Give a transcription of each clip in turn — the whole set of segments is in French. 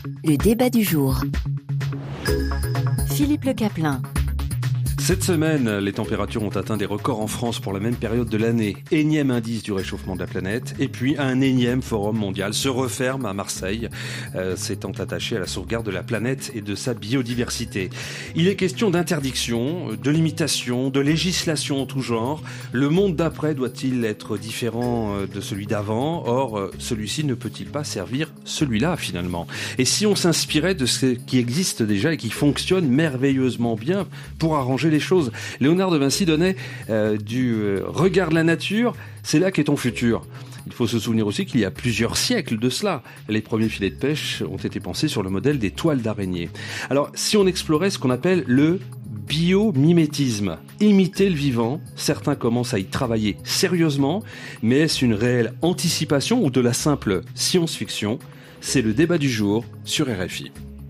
Le débat du jour. Philippe Le Caplin. Cette semaine, les températures ont atteint des records en France pour la même période de l'année. Énième indice du réchauffement de la planète. Et puis, un énième forum mondial se referme à Marseille, s'étant attaché à la sauvegarde de la planète et de sa biodiversité. Il est question d'interdiction, de limitation, de législation en tout genre. Le monde d'après doit-il être différent de celui d'avant? Or, celui-ci ne peut-il pas servir celui-là, finalement? Et si on s'inspirait de ce qui existe déjà et qui fonctionne merveilleusement bien pour arranger les choses. Léonard de Vinci donnait du regard de la nature, c'est là qu'est ton futur. Il faut se souvenir aussi qu'il y a plusieurs siècles de cela, les premiers filets de pêche ont été pensés sur le modèle des toiles d'araignée. Alors, si on explorait ce qu'on appelle le biomimétisme, imiter le vivant, certains commencent à y travailler sérieusement, mais est-ce une réelle anticipation ou de la simple science-fiction? C'est le débat du jour sur RFI.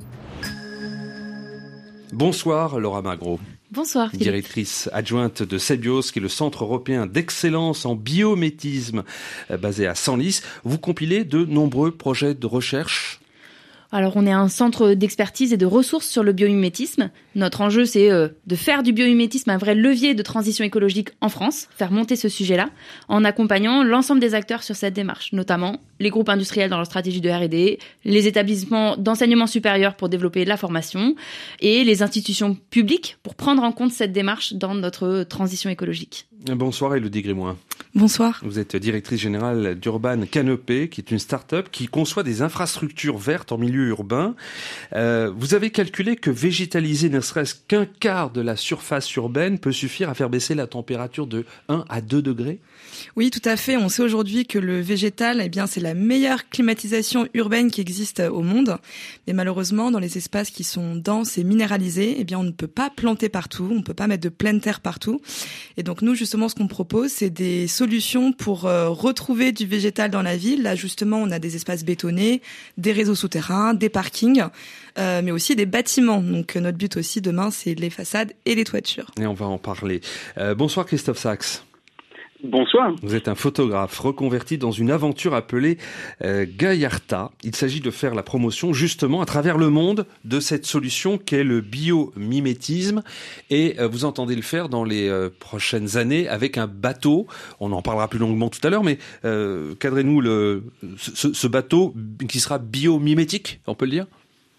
Bonsoir Laura Magro. Bonsoir Philippe. Directrice adjointe de CEBIOS, qui est le Centre européen d'excellence en biomimétisme basé à Senlis. Vous compilez de nombreux projets de recherche. Alors on est un centre d'expertise et de ressources sur le biomimétisme. Notre enjeu c'est de faire du biomimétisme un vrai levier de transition écologique en France, faire monter ce sujet-là, en accompagnant l'ensemble des acteurs sur cette démarche, notamment les groupes industriels dans leur stratégie de R&D, les établissements d'enseignement supérieur pour développer la formation et les institutions publiques pour prendre en compte cette démarche dans notre transition écologique. Bonsoir Élodie Grimoin. Bonsoir. Vous êtes directrice générale d'Urban Canopé, qui est une start-up qui conçoit des infrastructures vertes en milieu urbain. Vous avez calculé que végétaliser ne serait-ce qu'un quart de la surface urbaine peut suffire à faire baisser la température de 1 à 2 degrés? Oui, tout à fait. On sait aujourd'hui que le végétal, c'est la meilleure climatisation urbaine qui existe au monde. Mais malheureusement, dans les espaces qui sont denses et minéralisés, on ne peut pas planter partout, on ne peut pas mettre de pleine terre partout. Et donc nous, justement, ce qu'on propose, c'est des solutions pour retrouver du végétal dans la ville. Là, justement, on a des espaces bétonnés, des réseaux souterrains, des parkings, mais aussi des bâtiments. Donc notre but aussi demain, c'est les façades et les toitures. Et on va en parler. Bonsoir Christophe Sachs. Bonsoir. Vous êtes un photographe reconverti dans une aventure appelée Gaïarta. Il s'agit de faire la promotion justement à travers le monde de cette solution qu'est le biomimétisme. Et vous entendez le faire dans les prochaines années avec un bateau. On en parlera plus longuement tout à l'heure, mais cadrez-nous ce bateau qui sera biomimétique, on peut le dire?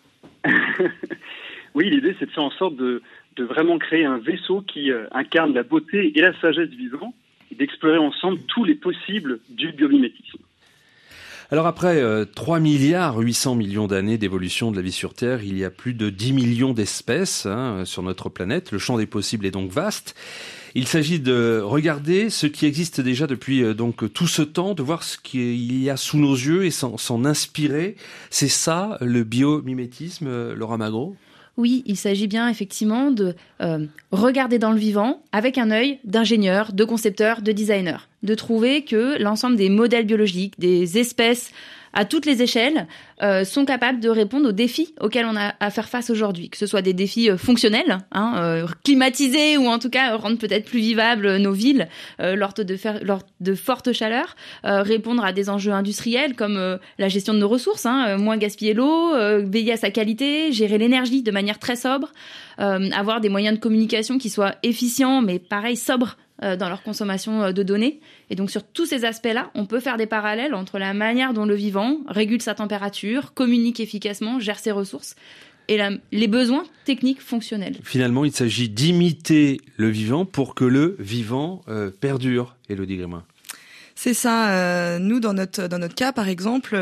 Oui, l'idée c'est de faire en sorte de vraiment créer un vaisseau qui incarne la beauté et la sagesse du vivant, d'explorer ensemble tous les possibles du biomimétisme. Alors après 3 milliards 800 millions d'années d'évolution de la vie sur Terre, il y a plus de 10 millions d'espèces sur notre planète. Le champ des possibles est donc vaste. Il s'agit de regarder ce qui existe déjà depuis donc tout ce temps, de voir ce qu'il y a sous nos yeux et s'en inspirer. C'est ça le biomimétisme, Laura Magro? Oui, il s'agit bien effectivement de regarder dans le vivant avec un œil d'ingénieur, de concepteur, de designer, de trouver que l'ensemble des modèles biologiques, des espèces à toutes les échelles, sont capables de répondre aux défis auxquels on a à faire face aujourd'hui, que ce soit des défis fonctionnels, climatiser ou en tout cas rendre peut-être plus vivables nos villes lors de fortes chaleurs, répondre à des enjeux industriels comme la gestion de nos ressources, moins gaspiller l'eau, veiller à sa qualité, gérer l'énergie de manière très sobre, avoir des moyens de communication qui soient efficients mais pareil sobres dans leur consommation de données. Et donc sur tous ces aspects-là, on peut faire des parallèles entre la manière dont le vivant régule sa température, communique efficacement, gère ses ressources et les besoins techniques fonctionnels. Finalement, il s'agit d'imiter le vivant pour que le vivant perdure, Élodie Grimoin. C'est ça. Nous, dans notre cas, par exemple,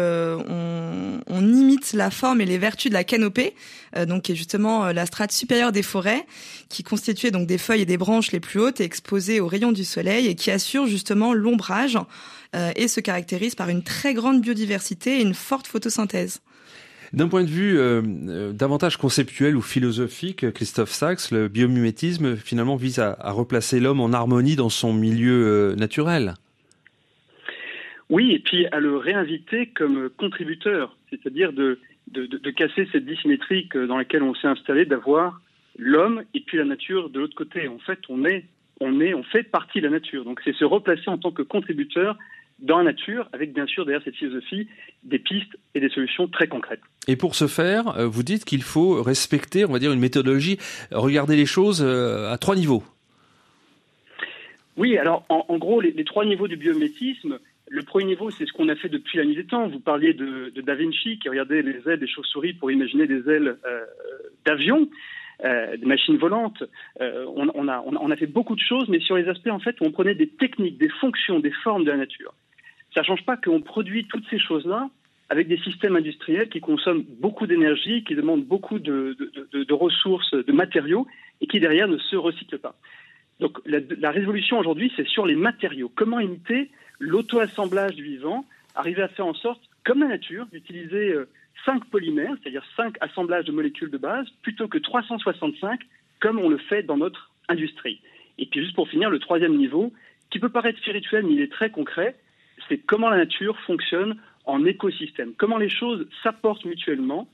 on imite la forme et les vertus de la canopée, donc qui est justement la strate supérieure des forêts, qui constituait donc des feuilles et des branches les plus hautes et exposées aux rayons du soleil et qui assure justement l'ombrage et se caractérise par une très grande biodiversité et une forte photosynthèse. D'un point de vue davantage conceptuel ou philosophique, Christophe Sachs, le biomimétisme finalement vise à replacer l'homme en harmonie dans son milieu naturel. Oui, et puis à le réinviter comme contributeur, c'est-à-dire de casser cette dissymétrie dans laquelle on s'est installé, d'avoir l'homme et puis la nature de l'autre côté. En fait, on fait partie de la nature. Donc c'est se replacer en tant que contributeur dans la nature, avec bien sûr derrière cette philosophie des pistes et des solutions très concrètes. Et pour ce faire, vous dites qu'il faut respecter, on va dire, une méthodologie, regarder les choses à 3 niveaux. Oui, alors en gros, les 3 niveaux du biomimétisme, le premier niveau, c'est ce qu'on a fait depuis la nuit des temps. Vous parliez de Da Vinci qui regardait les ailes des chauves-souris pour imaginer des ailes d'avion, des machines volantes. On a fait beaucoup de choses, mais sur les aspects en fait où on prenait des techniques, des fonctions, des formes de la nature. Ça ne change pas qu'on produit toutes ces choses-là avec des systèmes industriels qui consomment beaucoup d'énergie, qui demandent beaucoup de ressources, de matériaux, et qui derrière ne se recyclent pas. Donc la révolution aujourd'hui, c'est sur les matériaux. Comment imiter l'auto-assemblage du vivant, arriver à faire en sorte, comme la nature, d'utiliser 5 polymères, c'est-à-dire 5 assemblages de molécules de base, plutôt que 365, comme on le fait dans notre industrie. Et puis juste pour finir, le 3e niveau, qui peut paraître spirituel, mais il est très concret, c'est comment la nature fonctionne en écosystème, comment les choses s'apportent mutuellement.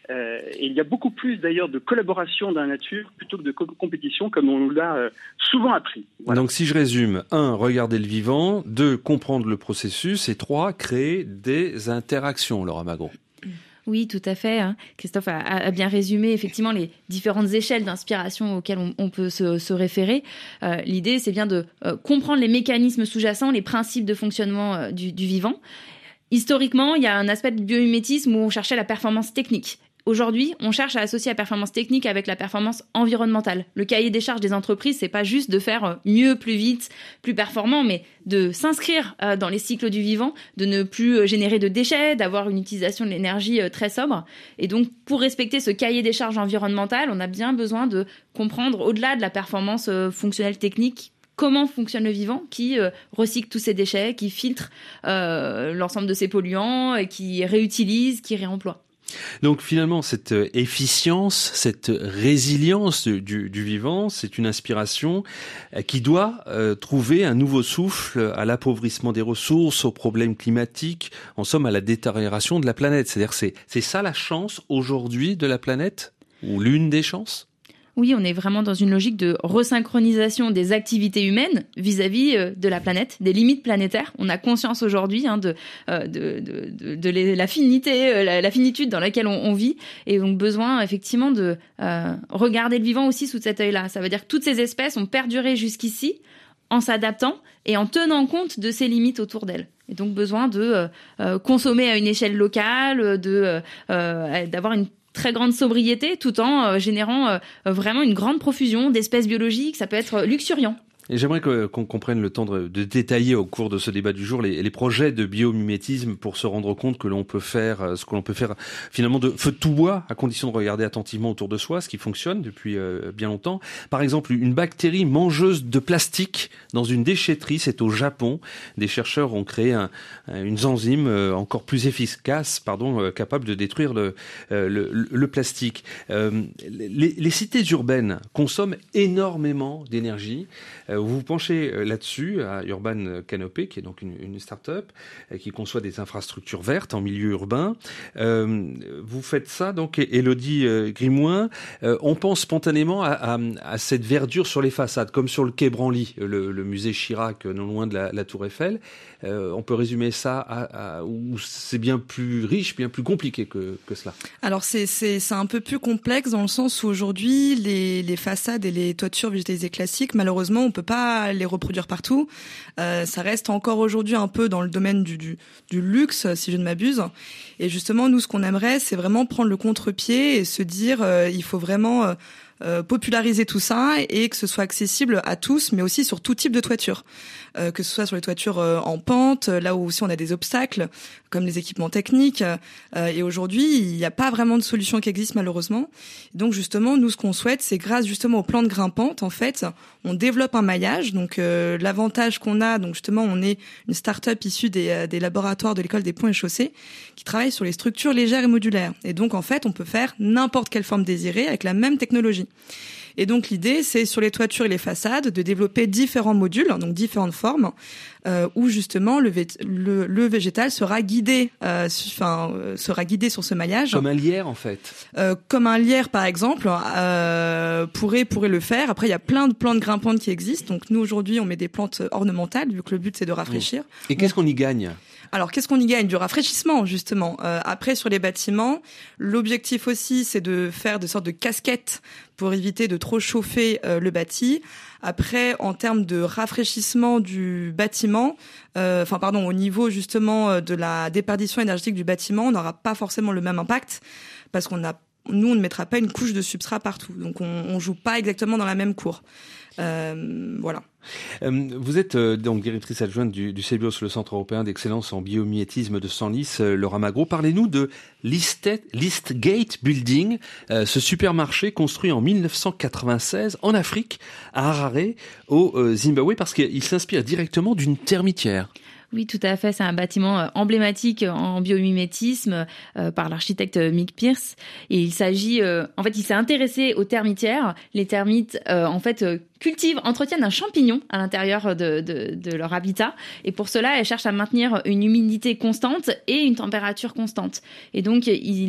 Et il y a beaucoup plus d'ailleurs de collaboration dans la nature plutôt que de compétition, comme on nous l'a souvent appris. Voilà. Donc si je résume, 1, regarder le vivant, 2, comprendre le processus, et 3, créer des interactions, Laura Magro. Oui, tout à fait. Christophe a bien résumé effectivement les différentes échelles d'inspiration auxquelles on peut se référer. L'idée, c'est bien de comprendre les mécanismes sous-jacents, les principes de fonctionnement du vivant. Historiquement, il y a un aspect du biomimétisme où on cherchait la performance technique. Aujourd'hui, on cherche à associer la performance technique avec la performance environnementale. Le cahier des charges des entreprises, c'est pas juste de faire mieux, plus vite, plus performant, mais de s'inscrire dans les cycles du vivant, de ne plus générer de déchets, d'avoir une utilisation de l'énergie très sobre. Et donc, pour respecter ce cahier des charges environnementales, on a bien besoin de comprendre, au-delà de la performance fonctionnelle technique, comment fonctionne le vivant qui recycle tous ces déchets, qui filtre l'ensemble de ces polluants, qui réutilise, qui réemploie. Donc finalement, cette efficience, cette résilience du vivant, c'est une inspiration qui doit trouver un nouveau souffle à l'appauvrissement des ressources, aux problèmes climatiques, en somme à la détérioration de la planète. C'est-à-dire c'est ça la chance aujourd'hui de la planète, ou l'une des chances ? Oui, on est vraiment dans une logique de resynchronisation des activités humaines vis-à-vis de la planète, des limites planétaires. On a conscience aujourd'hui de la finitude dans laquelle on vit, et donc besoin effectivement de regarder le vivant aussi sous cet œil-là. Ça veut dire que toutes ces espèces ont perduré jusqu'ici en s'adaptant et en tenant compte de ces limites autour d'elles. Et donc besoin de consommer à une échelle locale, d'avoir une très grande sobriété tout en générant vraiment une grande profusion d'espèces biologiques. Ça peut être luxuriant. Et j'aimerais qu'on prenne le temps de détailler au cours de ce débat du jour les projets de biomimétisme pour se rendre compte que l'on peut faire ce que l'on peut faire finalement de feu de tout bois, à condition de regarder attentivement autour de soi, ce qui fonctionne depuis bien longtemps. Par exemple, une bactérie mangeuse de plastique dans une déchetterie, c'est au Japon. Des chercheurs ont créé une enzyme encore plus efficace, capable de détruire le plastique. Les cités urbaines consomment énormément d'énergie. Vous vous penchez là-dessus à Urban Canopé, qui est donc une start-up qui conçoit des infrastructures vertes en milieu urbain. Vous faites ça, donc, Élodie Grimoin. On pense spontanément à cette verdure sur les façades, comme sur le quai Branly, le musée Chirac, non loin de la Tour Eiffel. On peut résumer ça où c'est bien plus riche, bien plus compliqué que cela. Alors c'est un peu plus complexe dans le sens où aujourd'hui les façades et les toitures végétalisées classiques, malheureusement on peut pas les reproduire partout. Ça reste encore aujourd'hui un peu dans le domaine du luxe, si je ne m'abuse. Et justement nous ce qu'on aimerait, c'est vraiment prendre le contre-pied et se dire il faut vraiment populariser tout ça et que ce soit accessible à tous, mais aussi sur tout type de toiture, que ce soit sur les toitures en pente, là où aussi on a des obstacles, comme les équipements techniques. Et aujourd'hui, il n'y a pas vraiment de solution qui existe malheureusement. Donc justement, nous ce qu'on souhaite, c'est grâce justement aux plantes grimpantes, en fait, on développe un maillage. Donc l'avantage qu'on a, donc justement, on est une start-up issue des laboratoires de l'école des Ponts et Chaussées qui travaille sur les structures légères et modulaires. Et donc en fait, on peut faire n'importe quelle forme désirée avec la même technologie. d'énergie. Et donc l'idée, c'est sur les toitures et les façades de développer différents modules, donc différentes formes, où justement le végétal sera guidé, sera guidé sur ce maillage. Comme un lierre en fait. Comme un lierre par exemple pourrait le faire. Après il y a plein de plantes grimpantes qui existent. Donc nous aujourd'hui on met des plantes ornementales vu que le but c'est de rafraîchir. Et qu'est-ce qu'on y gagne ? Alors, qu'est-ce qu'on y gagne ? Du rafraîchissement, justement. Après, sur les bâtiments, l'objectif aussi, c'est de faire des sortes de casquettes pour éviter de trop chauffer le bâti. Après, en termes de rafraîchissement du bâtiment, au niveau justement de la déperdition énergétique du bâtiment, on n'aura pas forcément le même impact parce nous, on ne mettra pas une couche de substrat partout. Donc, on joue pas exactement dans la même cour. Voilà. Vous êtes donc directrice adjointe du CEBIOS, le Centre européen d'excellence en biomimétisme de Senlis, Laura Magro. Parlez-nous de l'Eastgate Building, ce supermarché construit en 1996 en Afrique, à Harare, au Zimbabwe, parce qu'il s'inspire directement d'une termitière. Oui, tout à fait. C'est un bâtiment emblématique en biomimétisme par l'architecte Mick Pierce. Et il s'agit, il s'est intéressé aux termitières. Les termites, entretiennent un champignon à l'intérieur de leur habitat. Et pour cela, elles cherchent à maintenir une humidité constante et une température constante. Et donc,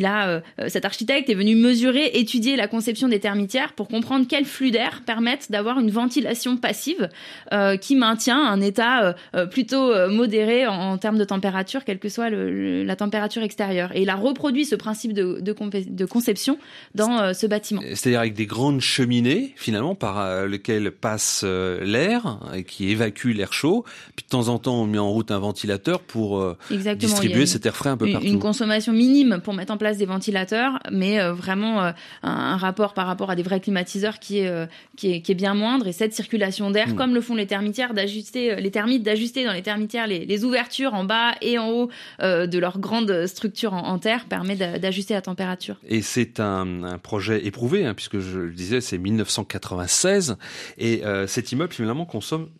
cet architecte est venu étudier la conception des termitières pour comprendre quels flux d'air permettent d'avoir une ventilation passive qui maintient un état plutôt modéré en termes de température, quelle que soit la température extérieure. Et il a reproduit ce principe de conception dans ce bâtiment. C'est-à-dire avec des grandes cheminées, finalement, par lesquelles passe l'air et qui évacue l'air chaud. Puis de temps en temps, on met en route un ventilateur pour distribuer cet air frais un peu partout. Une consommation minime pour mettre en place des ventilateurs, mais vraiment un rapport par rapport à des vrais climatiseurs qui est bien moindre. Et cette circulation d'air, comme le font les termites d'ajuster dans les termitières les ouvertures en bas et en haut de leur grande structure en terre, permet d'ajuster la température. Et c'est un projet éprouvé, puisque je le disais, c'est 1996. Et cet immeuble, finalement, consomme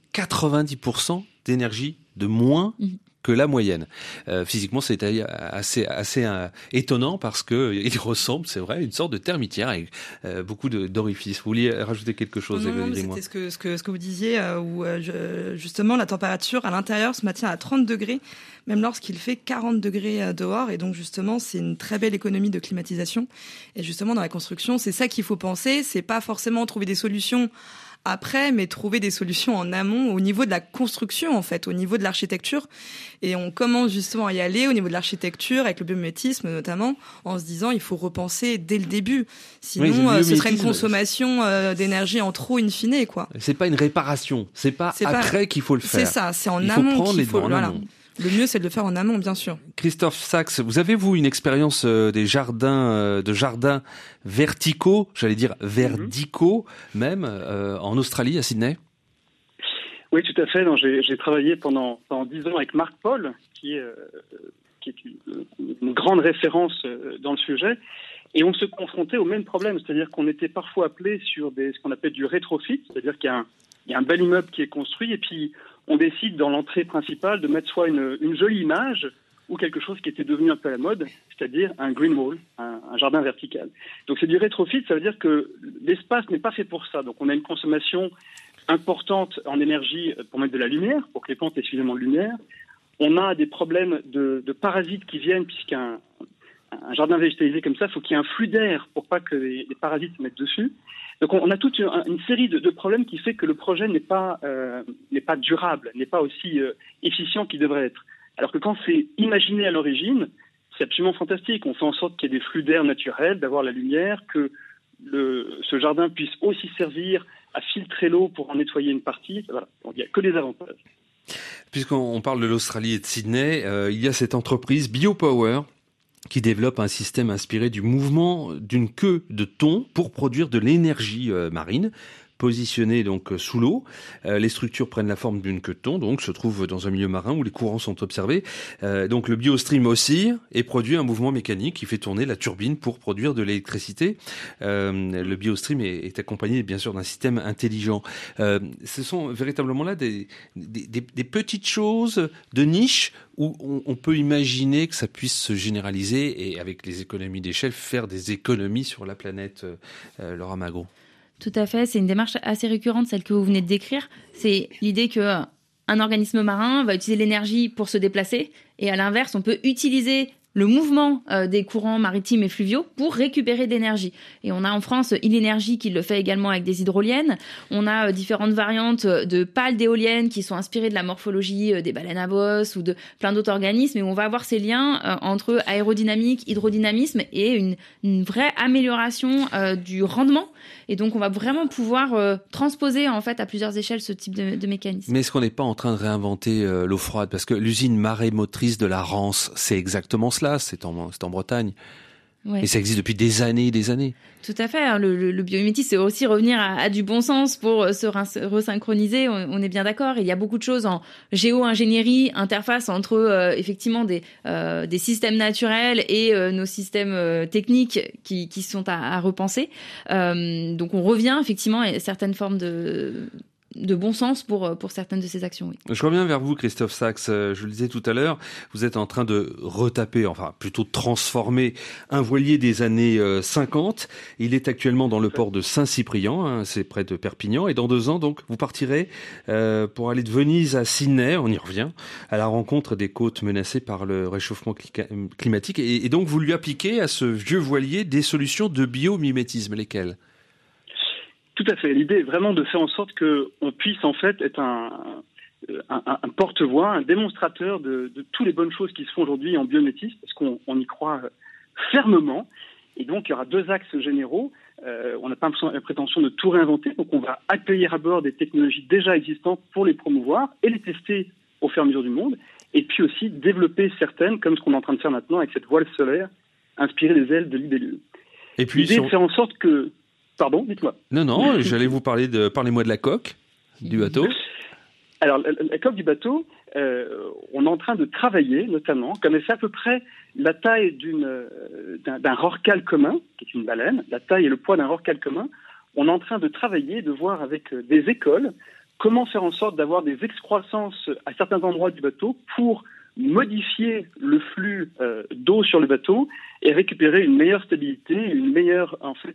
90% d'énergie de moins que la moyenne. Physiquement, c'est assez étonnant parce que il ressemble, c'est vrai, à une sorte de termitière avec beaucoup d'orifices. Vous vouliez rajouter quelque chose? Non, c'était ce que vous disiez, où justement la température à l'intérieur se maintient à 30 degrés, même lorsqu'il fait 40 degrés dehors. Et donc justement, c'est une très belle économie de climatisation. Et justement, dans la construction, c'est ça qu'il faut penser. C'est pas forcément trouver des solutions après, mais trouver des solutions en amont au niveau de la construction, en fait, au niveau de l'architecture. Et on commence justement à y aller au niveau de l'architecture, avec le biomimétisme notamment, en se disant il faut repenser dès le début. Sinon, ce serait une consommation d'énergie en trop in fine, quoi. C'est pas une réparation, c'est pas après qu'il faut le faire. C'est ça, c'est en amont qu'il faut. Voilà. Le mieux, c'est de le faire en amont, bien sûr. Christophe Sachs, vous avez, vous, une expérience des jardins verticaux, j'allais dire verdicaux, même, en Australie, à Sydney? Oui, tout à fait. J'ai travaillé pendant 10 ans avec Marc Paul, qui est une grande référence dans le sujet. Et on se confrontait au même problème, c'est-à-dire qu'on était parfois appelé sur ce qu'on appelle du rétrofit, c'est-à-dire qu'il y a un bel immeuble qui est construit et puis on décide dans l'entrée principale de mettre soit une jolie image ou quelque chose qui était devenu un peu à la mode, c'est-à-dire un green wall, un jardin vertical. Donc c'est du rétrofit, ça veut dire que l'espace n'est pas fait pour ça. Donc on a une consommation importante en énergie pour mettre de la lumière, pour que les plantes aient suffisamment de lumière. On a des problèmes de parasites qui viennent, puisqu'un jardin végétalisé comme ça, il faut qu'il y ait un flux d'air pour pas que les parasites se mettent dessus. Donc on a toute une série de problèmes qui fait que le projet n'est pas durable, n'est pas aussi efficient qu'il devrait être. Alors que quand c'est imaginé à l'origine, c'est absolument fantastique. On fait en sorte qu'il y ait des flux d'air naturels, d'avoir la lumière, que ce jardin puisse aussi servir à filtrer l'eau pour en nettoyer une partie. Voilà. Donc il n'y a que des avantages. Puisqu'on parle de l'Australie et de Sydney, il y a cette entreprise BioPower qui développe un système inspiré du mouvement d'une queue de thon pour produire de l'énergie marine. Positionnée donc sous l'eau, les structures prennent la forme d'une queue de thon, donc se trouvent dans un milieu marin où les courants sont observés. Donc le biostream oscille et produit un mouvement mécanique qui fait tourner la turbine pour produire de l'électricité. Le biostream est accompagné bien sûr d'un système intelligent. Ce sont véritablement là des petites choses de niche où on peut imaginer que ça puisse se généraliser et avec les économies d'échelle faire des économies sur la planète. Laura Magro. Tout à fait, c'est une démarche assez récurrente, celle que vous venez de décrire. C'est l'idée que un organisme marin va utiliser l'énergie pour se déplacer et à l'inverse, on peut utiliser le mouvement des courants maritimes et fluviaux pour récupérer de l'énergie. Et on a en France Ilenergie qui le fait également avec des hydroliennes. On a différentes variantes de pales d'éoliennes qui sont inspirées de la morphologie des baleines à bosse ou de plein d'autres organismes. Et on va avoir ces liens entre aérodynamique, hydrodynamisme et une vraie amélioration du rendement. Et donc, on va vraiment pouvoir transposer en fait à plusieurs échelles ce type de mécanisme. Mais est-ce qu'on n'est pas en train de réinventer l'eau froide? Parce que l'usine marémotrice de la Rance, c'est exactement cela. C'est en Bretagne. Ouais. Et ça existe depuis des années et des années. Tout à fait. Le biomimétisme, c'est aussi revenir à du bon sens pour se resynchroniser. On est bien d'accord. Il y a beaucoup de choses en géo-ingénierie, interface entre effectivement des systèmes naturels et nos systèmes techniques qui sont à repenser. Donc on revient effectivement à certaines formes de bon sens pour certaines de ces actions. Oui. Je reviens vers vous, Christophe Sachs. Je le disais tout à l'heure, vous êtes en train de retaper, enfin plutôt de transformer un voilier des années 50. Il est actuellement dans le port de Saint-Cyprien, hein, c'est près de Perpignan. Et dans 2 ans, donc, vous partirez pour aller de Venise à Sydney, on y revient, à la rencontre des côtes menacées par le réchauffement climatique. Et donc, vous lui appliquez à ce vieux voilier des solutions de biomimétisme. Lesquelles ? Tout à fait. L'idée est vraiment de faire en sorte qu'on puisse en fait être un porte-voix, un démonstrateur de toutes les bonnes choses qui se font aujourd'hui en biomimétisme, parce qu'on y croit fermement. Et donc, il y aura 2 axes généraux. On n'a pas la prétention de tout réinventer, donc on va accueillir à bord des technologies déjà existantes pour les promouvoir et les tester au fur et à mesure du monde, et puis aussi développer certaines, comme ce qu'on est en train de faire maintenant avec cette voile solaire inspirée des ailes de libellule. Et puis, l'idée est de faire en sorte que... Pardon, dites-moi. Non, j'allais vous parlez-moi de la coque du bateau. Alors, la coque du bateau, on est en train de travailler, notamment, comme c'est à peu près la taille d'un rorqual commun, qui est une baleine, la taille et le poids d'un rorqual commun, on est en train de travailler, de voir avec des écoles comment faire en sorte d'avoir des excroissances à certains endroits du bateau pour modifier le flux d'eau sur le bateau et récupérer une meilleure stabilité, une meilleure, en fait,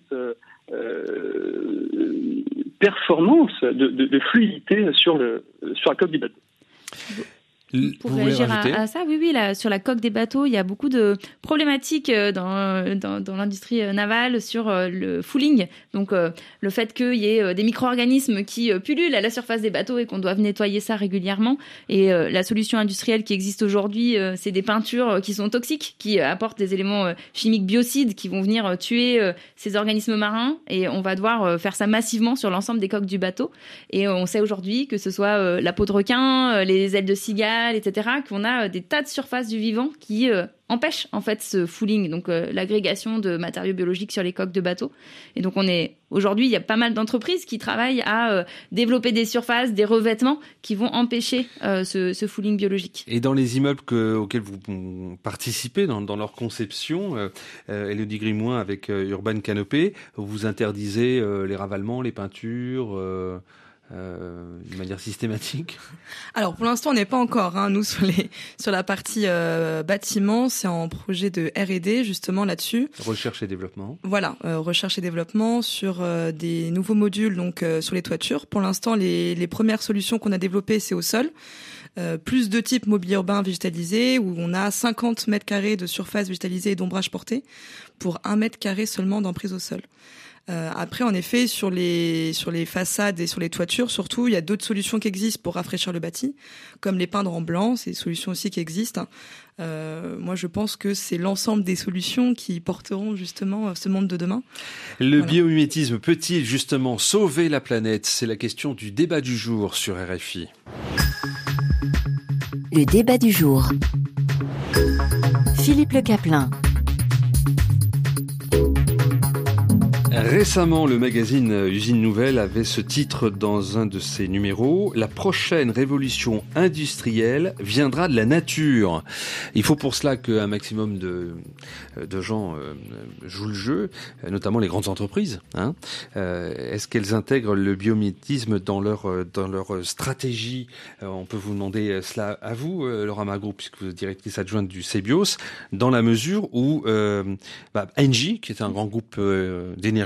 performance de fluidité sur la coque du bateau. Pour réagir à ça, oui, là, sur la coque des bateaux, il y a beaucoup de problématiques dans l'industrie navale sur le fouling. Donc, le fait qu'il y ait des micro-organismes qui pullulent à la surface des bateaux et qu'on doive nettoyer ça régulièrement. Et la solution industrielle qui existe aujourd'hui, c'est des peintures qui sont toxiques, qui apportent des éléments chimiques biocides qui vont venir tuer ces organismes marins. Et on va devoir faire ça massivement sur l'ensemble des coques du bateau. Et on sait aujourd'hui que ce soit la peau de requin, les ailes de cigale, etc., qu'on a des tas de surfaces du vivant qui empêchent en fait ce fouling, donc l'agrégation de matériaux biologiques sur les coques de bateaux. Et donc aujourd'hui, il y a pas mal d'entreprises qui travaillent à développer des surfaces, des revêtements qui vont empêcher ce fouling biologique. Et dans les immeubles auxquels vous participez dans leur conception, Élodie Grimoin avec Urban Canopé, vous interdisez les ravalements, les peintures de manière systématique? Alors pour l'instant on n'est pas encore, nous sur la partie bâtiment, c'est en projet de R&D justement là-dessus. Recherche et développement. Voilà, recherche et développement sur des nouveaux modules donc sur les toitures. Pour l'instant les premières solutions qu'on a développées c'est au sol. Plus de type mobilier urbain végétalisé où on a 50 mètres carrés de surface végétalisée et d'ombrage porté pour 1 mètre carré seulement d'emprise au sol. Après, en effet, sur les façades et sur les toitures, surtout, il y a d'autres solutions qui existent pour rafraîchir le bâti, comme les peindre en blanc, c'est des solutions aussi qui existent. Moi, je pense que c'est l'ensemble des solutions qui porteront justement ce monde de demain. Le biomimétisme peut-il justement sauver la planète? C'est la question du débat du jour sur RFI. Le débat du jour. Philippe Le Caplin. Récemment, le magazine Usine Nouvelle avait ce titre dans un de ses numéros: « La prochaine révolution industrielle viendra de la nature ». Il faut pour cela qu'un maximum de gens jouent le jeu, notamment les grandes entreprises. Est-ce qu'elles intègrent le biomimétisme dans leur stratégie? On peut vous demander cela à vous, Laura Magro, puisque vous êtes directrice adjointe du CEBIOS, dans la mesure où Engie, qui est un grand groupe d'énergie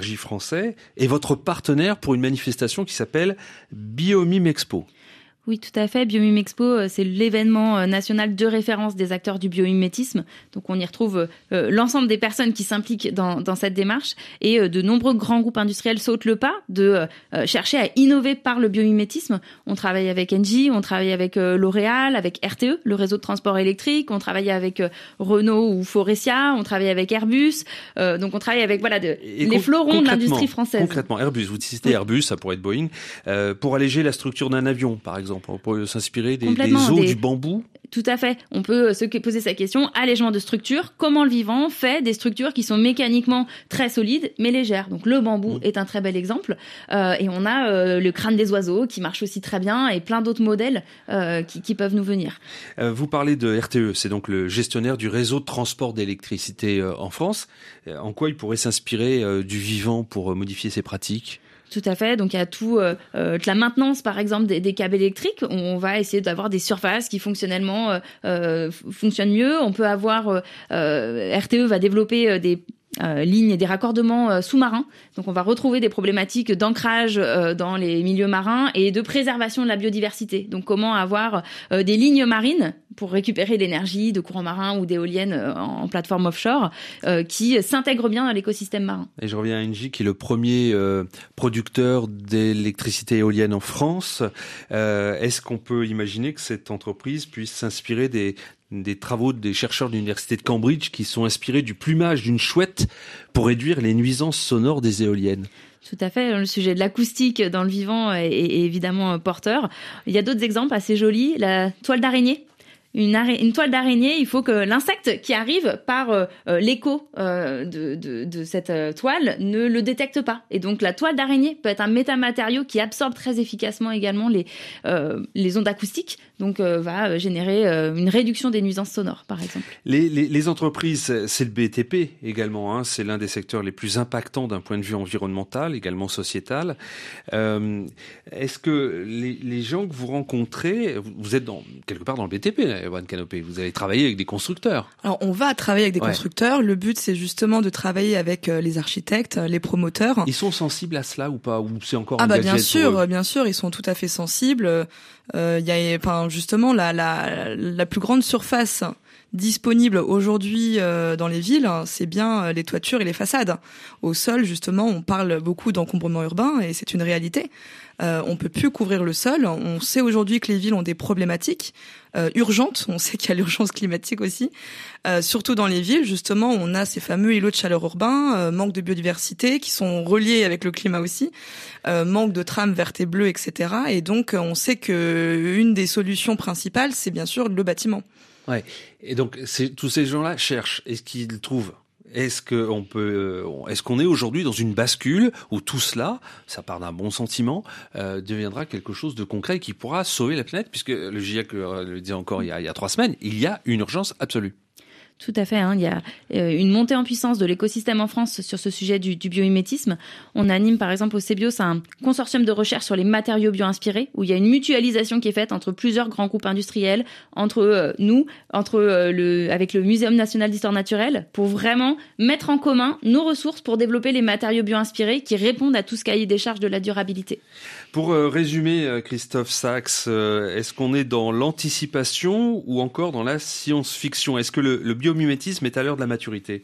d'énergie français est votre partenaire pour une manifestation qui s'appelle Biomime Expo. Oui, tout à fait. Biomime Expo, c'est l'événement national de référence des acteurs du biomimétisme. Donc, on y retrouve l'ensemble des personnes qui s'impliquent dans cette démarche. Et de nombreux grands groupes industriels sautent le pas de chercher à innover par le biomimétisme. On travaille avec Engie, on travaille avec L'Oréal, avec RTE, le réseau de transport électrique. On travaille avec Renault ou Faurecia. On travaille avec Airbus. Donc, on travaille avec les fleurons de l'industrie française. Concrètement, Airbus, vous citez Airbus, ça pourrait être Boeing. Pour alléger la structure d'un avion, par exemple. On peut s'inspirer des os, du bambou. Tout à fait. On peut se poser sa question, allègement de structure, comment le vivant fait des structures qui sont mécaniquement très solides mais légères. Donc le bambou est un très bel exemple. Et on a le crâne des oiseaux qui marche aussi très bien et plein d'autres modèles qui peuvent nous venir. Vous parlez de RTE, c'est donc le gestionnaire du réseau de transport d'électricité en France. En quoi il pourrait s'inspirer du vivant pour modifier ses pratiques ? Tout à fait. Donc, il y a tout de la maintenance, par exemple, des câbles électriques. On va essayer d'avoir des surfaces qui fonctionnellement fonctionnent mieux. On peut avoir RTE va développer des lignes et des raccordements sous-marins. Donc, on va retrouver des problématiques d'ancrage dans les milieux marins et de préservation de la biodiversité. Donc, comment avoir des lignes marines pour récupérer l'énergie de courants marins ou d'éoliennes en plateforme offshore qui s'intègrent bien dans l'écosystème marin. Et je reviens à Engie, qui est le premier producteur d'électricité éolienne en France. Est-ce qu'on peut imaginer que cette entreprise puisse s'inspirer des travaux des chercheurs de l'université de Cambridge qui sont inspirés du plumage d'une chouette pour réduire les nuisances sonores des éoliennes? Tout à fait. Le sujet de l'acoustique dans le vivant est évidemment porteur. Il y a d'autres exemples assez jolis. La toile d'araignée. Une toile d'araignée, il faut que l'insecte qui arrive par l'écho de cette toile ne le détecte pas. Et donc la toile d'araignée peut être un métamatériau qui absorbe très efficacement également les ondes acoustiques, donc va générer une réduction des nuisances sonores, par exemple. Les entreprises, c'est le BTP également, hein, c'est l'un des secteurs les plus impactants d'un point de vue environnemental, également sociétal. Est-ce que les gens que vous rencontrez, vous êtes quelque part dans le BTP, One Canopé, vous allez travailler avec des constructeurs. Alors, on va travailler avec des constructeurs. Le but, c'est justement de travailler avec les architectes, les promoteurs. Ils sont sensibles à cela ou pas? Ou c'est encore bien sûr, ils sont tout à fait sensibles. Justement, la plus grande surface disponible aujourd'hui dans les villes, c'est bien les toitures et les façades. Au sol, justement, on parle beaucoup d'encombrement urbain et c'est une réalité. On peut plus couvrir le sol. On sait aujourd'hui que les villes ont des problématiques urgentes. On sait qu'il y a l'urgence climatique aussi. Surtout dans les villes, justement, on a ces fameux îlots de chaleur urbains, manque de biodiversité qui sont reliés avec le climat aussi, manque de trames vertes et bleues, etc. Et donc, on sait que une des solutions principales, c'est bien sûr le bâtiment. Ouais. Et donc, tous ces gens-là cherchent. Est-ce qu'ils trouvent? Est-ce qu'on est aujourd'hui dans une bascule où tout cela, ça part d'un bon sentiment, deviendra quelque chose de concret qui pourra sauver la planète, puisque le GIEC le disait encore il y a 3 semaines, il y a une urgence absolue. Tout à fait. Il y a une montée en puissance de l'écosystème en France sur ce sujet du biomimétisme. On anime par exemple au CBIOS un consortium de recherche sur les matériaux bio-inspirés où il y a une mutualisation qui est faite entre plusieurs grands groupes industriels, entre nous, avec le Muséum national d'histoire naturelle, pour vraiment mettre en commun nos ressources pour développer les matériaux bio-inspirés qui répondent à tout ce cahier des charges de la durabilité. Pour résumer, Christophe Sachs, est-ce qu'on est dans l'anticipation ou encore dans la science-fiction? Est-ce que le biomimétisme est à l'heure de la maturité?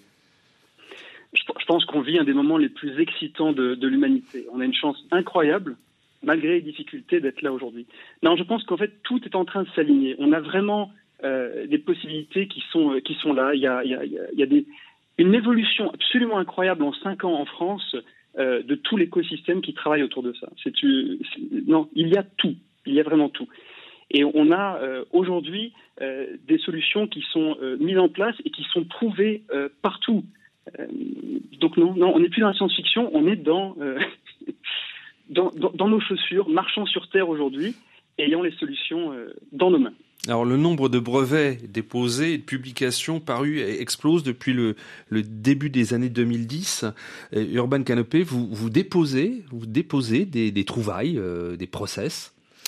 Je pense qu'on vit un des moments les plus excitants de l'humanité. On a une chance incroyable, malgré les difficultés, d'être là aujourd'hui. Non, je pense qu'en fait, tout est en train de s'aligner. On a vraiment des possibilités qui sont là. Il y a une évolution absolument incroyable en 5 ans en France de tout l'écosystème qui travaille autour de ça. Non, il y a tout. Il y a vraiment tout. Et on a aujourd'hui des solutions qui sont mises en place et qui sont prouvées partout. Donc non, on n'est plus dans la science-fiction, on est dans nos chaussures, marchant sur Terre aujourd'hui, ayant les solutions dans nos mains. Alors le nombre de brevets déposés et de publications parues explose depuis le début des années 2010. Urban Canopé, vous déposez des trouvailles, des process.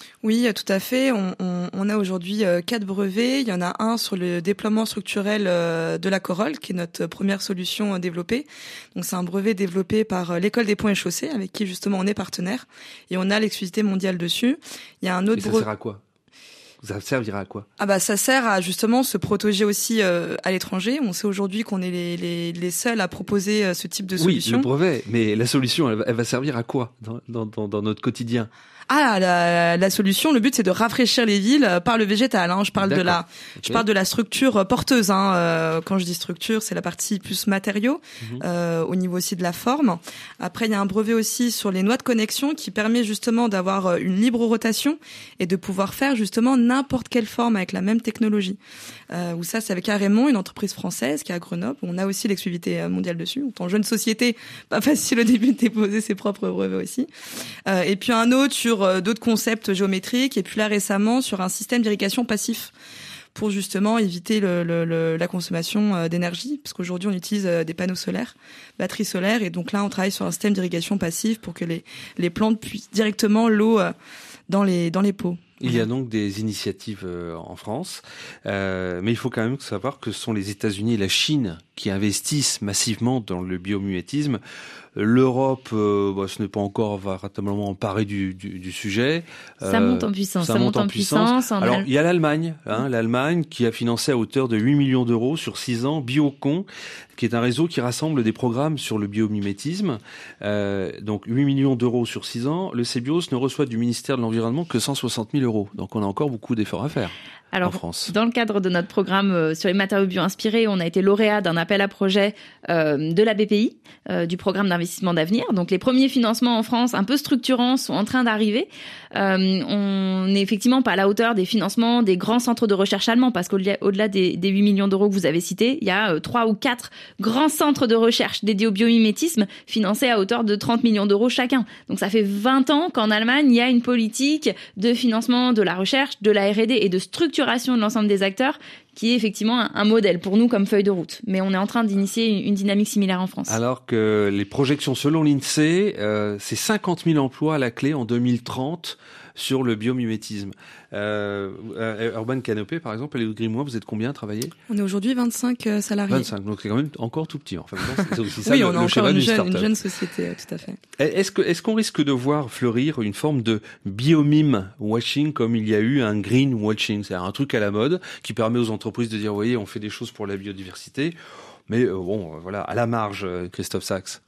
Oui, tout à fait. On a aujourd'hui 4 brevets. Il y en a un sur le déploiement structurel de la corolle, qui est notre première solution développée. Donc c'est un brevet développé par l'École des ponts et chaussées, avec qui justement on est partenaire. Et on a l'exclusivité mondiale dessus. Il y a un autre brevet. Ça sert à quoi ? Ça servira à quoi ? Ça sert à justement se protéger aussi à l'étranger. On sait aujourd'hui qu'on est les seuls à proposer ce type de solution. Oui, le brevet, mais la solution, elle va servir à quoi dans notre quotidien ? La solution, le but c'est de rafraîchir les villes par le végétal. Je parle je parle de la structure porteuse. Quand je dis structure, c'est la partie plus matériaux, au niveau aussi de la forme. Après, il y a un brevet aussi sur les noix de connexion qui permet justement d'avoir une libre rotation et de pouvoir faire justement n'importe quelle forme avec la même technologie. Où ça, c'est avec Arémon, une entreprise française qui est à Grenoble. On a aussi l'exclusivité mondiale dessus. En tant que jeune société, pas facile au début de déposer ses propres brevets aussi. Et puis un autre sur d'autres concepts géométriques, et puis là récemment sur un système d'irrigation passif pour justement éviter la consommation d'énergie, parce qu'aujourd'hui on utilise des panneaux solaires, batteries solaires, et donc là on travaille sur un système d'irrigation passif pour que les plantes puissent directement l'eau dans les pots. Il y a donc des initiatives en France, mais il faut quand même savoir que ce sont les États-Unis et la Chine qui investissent massivement dans le biomimétisme. L'Europe, ce n'est pas encore véritablement emparée du sujet. Ça monte en puissance. Alors, il y a l'Allemagne, l'Allemagne qui a financé à hauteur de 8 millions d'euros sur 6 ans Biocon, qui est un réseau qui rassemble des programmes sur le biomimétisme. Donc 8 millions d'euros sur 6 ans. Le CBIOS ne reçoit du ministère de l'Environnement que 160 000 euros. Donc on a encore beaucoup d'efforts à faire. Alors, en France. Dans le cadre de notre programme sur les matériaux bio-inspirés, on a été lauréat d'un appel à projet de la BPI, du programme d'investissement d'avenir. Donc, les premiers financements en France, un peu structurants, sont en train d'arriver. On n'est effectivement pas à la hauteur des financements des grands centres de recherche allemands, parce qu'au-delà des 8 millions d'euros que vous avez cités, il y a 3 ou 4 grands centres de recherche dédiés au biomimétisme financés à hauteur de 30 millions d'euros chacun. Donc, ça fait 20 ans qu'en Allemagne, il y a une politique de financement de la recherche, de la R&D et de structuration de l'ensemble des acteurs qui est effectivement un modèle pour nous comme feuille de route. Mais on est en train d'initier une dynamique similaire en France. Alors que les projections selon l'INSEE, c'est 50 000 emplois à la clé en 2030 sur le biomimétisme. Urban Canopé, par exemple, Léo Grimois, vous êtes combien à travailler ? On est aujourd'hui 25 salariés. 25, donc c'est quand même encore tout petit. Enfin, c'est aussi ça oui, le on a encore schéma une d'une start-up. jeune société, tout à fait. Est-ce qu'on risque de voir fleurir une forme de biomime washing comme il y a eu un green washing, c'est-à-dire un truc à la mode qui permet aux entreprises de dire, vous voyez, on fait des choses pour la biodiversité, mais voilà, à la marge, Christophe Sachs.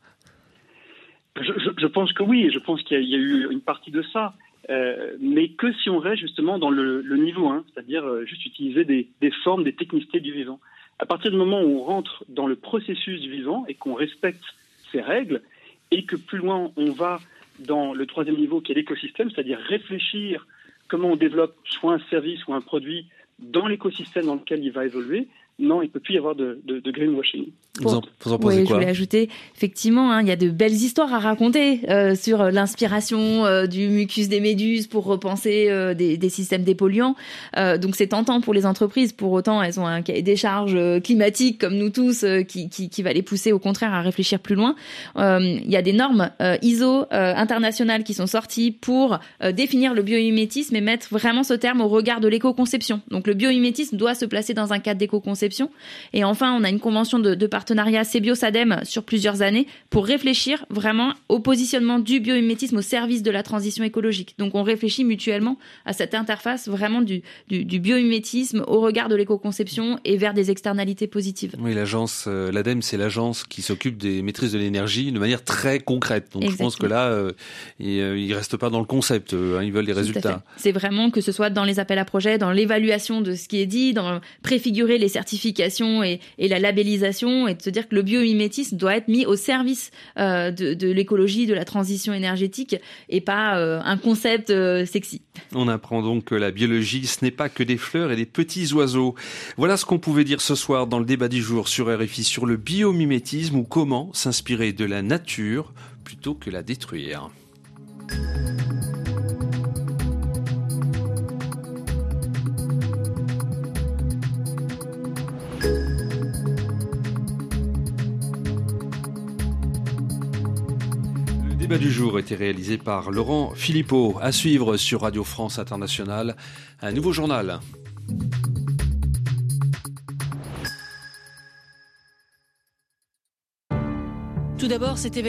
Je pense que oui, je pense qu'il y a eu une partie de ça. Mais que si on reste justement dans le niveau 1, c'est-à-dire juste utiliser des formes, des technicités du vivant. À partir du moment où on rentre dans le processus du vivant et qu'on respecte ses règles, et que plus loin on va dans le 3e niveau qui est l'écosystème, c'est-à-dire réfléchir comment on développe soit un service ou un produit dans l'écosystème dans lequel il va évoluer, non, il ne peut plus y avoir de greenwashing. Vous en pensez quoi ? Je voulais ajouter, effectivement, il y a de belles histoires à raconter sur l'inspiration du mucus des méduses pour repenser des systèmes dépolluants. Donc c'est tentant pour les entreprises. Pour autant, elles ont un cahier des charges climatique, comme nous tous, qui va les pousser au contraire à réfléchir plus loin. Il y a des normes ISO internationales qui sont sorties pour définir le biomimétisme et mettre vraiment ce terme au regard de l'éco-conception. Donc le biomimétisme doit se placer dans un cadre d'éco-conception. Et enfin, on a une convention de partenariat CBIOS-ADEME sur plusieurs années pour réfléchir vraiment au positionnement du biomimétisme au service de la transition écologique. Donc on réfléchit mutuellement à cette interface vraiment du biomimétisme au regard de l'éco-conception et vers des externalités positives. Oui, l'ADEME, c'est l'agence qui s'occupe des maîtrises de l'énergie de manière très concrète. Donc exactement. Je pense que là, ils restent pas dans le concept, ils veulent des résultats. C'est vraiment que ce soit dans les appels à projets, dans l'évaluation de ce qui est dit, dans préfigurer les certifications et la labellisation, et de se dire que le biomimétisme doit être mis au service de l'écologie, de la transition énergétique, et pas un concept sexy. On apprend donc que la biologie, ce n'est pas que des fleurs et des petits oiseaux. Voilà ce qu'on pouvait dire ce soir dans le débat du jour sur RFI sur le biomimétisme, ou comment s'inspirer de la nature plutôt que la détruire. Le débat du jour a été réalisé par Laurent Philippot. À suivre sur Radio France Internationale, un nouveau journal. Tout d'abord, cet événement